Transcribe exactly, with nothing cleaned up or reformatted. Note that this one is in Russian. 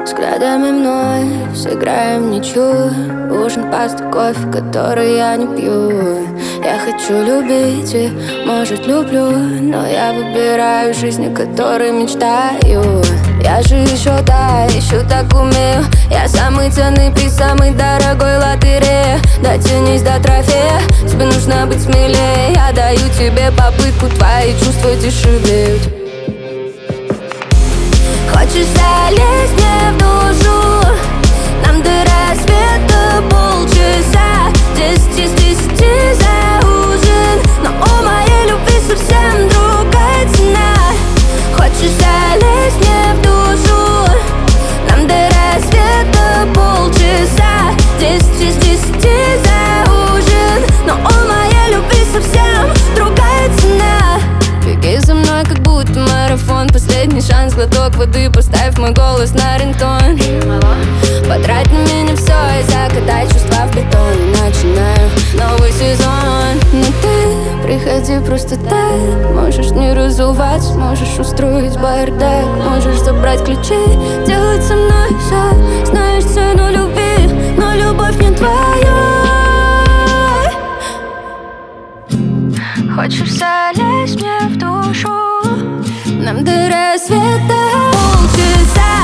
Взглядами мной сыграем ничью. Ужин, паста, кофе, который я не пью. Я хочу любить и, может, люблю, но я выбираю жизнь, о которой мечтаю. Я же еще да, еще так умею. Я самый ценный приз, самый дорогой лотерея. Дотянись до трофея, тебе нужно быть смелее. Я даю тебе попытку, твои чувства дешевеют. Хочешь залезть мне в душу? Нам до рассвета полчаса. Десять из десяти за ужин, но у моей любви совсем другая цена. Хочешь залезть мне в душу? Нам до рассвета полчаса. Десять из десяти за ужин, но у моей любви совсем другая цена. Беги за мной, как будто марафон. Последний шанс, глоток воды. Поставь мой голос на рингтон. Потрать на меня все и закатай чувства в бетон. Начинаю новый сезон. Но ты приходи просто так. Можешь не разуваться, можешь устроить бардак. Можешь забрать ключи, делать со мной все. Знаешь цену любви, но любовь не твоя. Хочешь залезть мне в душу? Нам до рассвета полчаса.